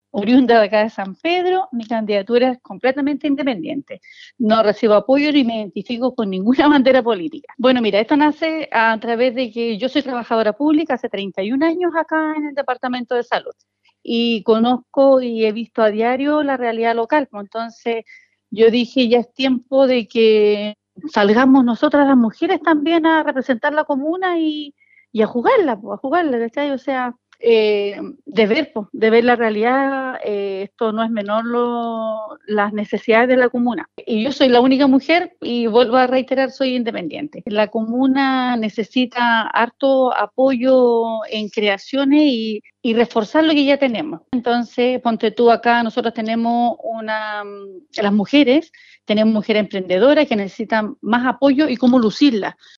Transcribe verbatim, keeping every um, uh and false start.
oriunda de acá de San Pedro, mi candidatura es completamente independiente. No recibo apoyo ni me identifico con ninguna bandera política. Bueno, mira, esto nace a través de que yo soy trabajadora pública hace treinta y un años acá en el Departamento de Salud y conozco y he visto a diario la realidad local. Pues entonces yo dije, ya es tiempo de que salgamos nosotras las mujeres también a representar la comuna y, y a jugarla, pues, a jugarla, ¿cachai? O sea, eh, de ver, pues, de ver la realidad, eh, esto no es menor lo, las necesidades de la comuna. Y yo soy la única mujer y vuelvo a reiterar, soy independiente. La comuna necesita harto apoyo en creaciones y, y reforzar lo que ya tenemos. Entonces, ponte tú acá, nosotros tenemos una, las mujeres, tenemos mujeres emprendedoras que necesitan más apoyo y cómo lucirlas.